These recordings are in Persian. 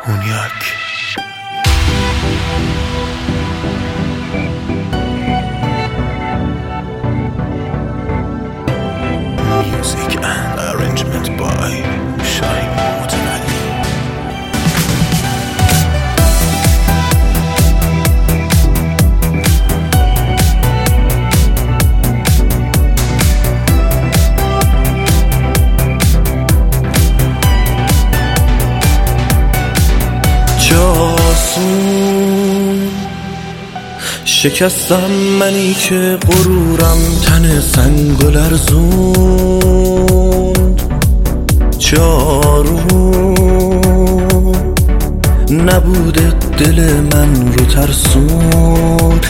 کونیاک. Music and arrangement by Shine Motanali. جاسون شکستم منی که غرورم تن سنگ و لرزوند. جارو نبوده دل من رو ترسوند.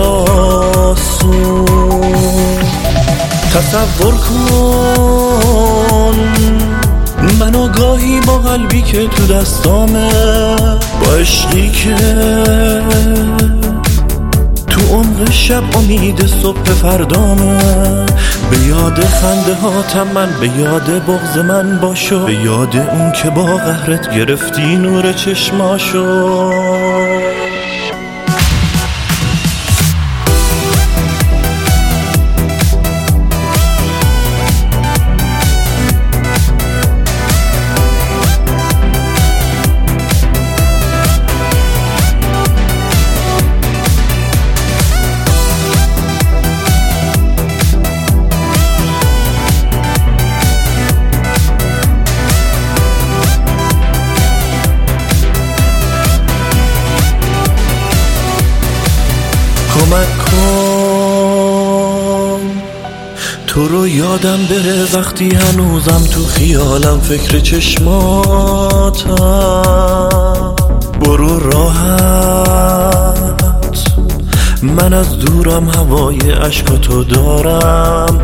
جاسون تصور کن منو گاهی با قلبی که تو دستامه، با عشقی که تو عمق شب امید صبح فردامه. به یاد خنده هاتم من، به یاد بغض من باشو، به یاد اون که با قهرت گرفتی نور چشماشو. کمک کن تو رو یادم بره وقتی هنوزم تو خیالم فکر چشماتم. برو راحت من از دورم هوای عشقاتو دارم.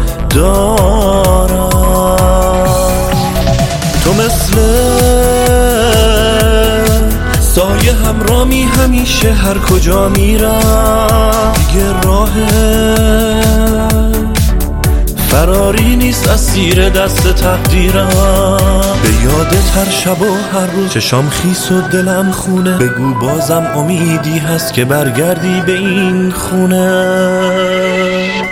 تو مثل سایه همرامی همیشه هر کجا میرم. دیگه راه فراری نیست اسیر دست تقدیرم. به یادت هر شب و هر روز چشام خیس و دلم خونه. بگو بازم امیدی هست که برگردی به این خونه.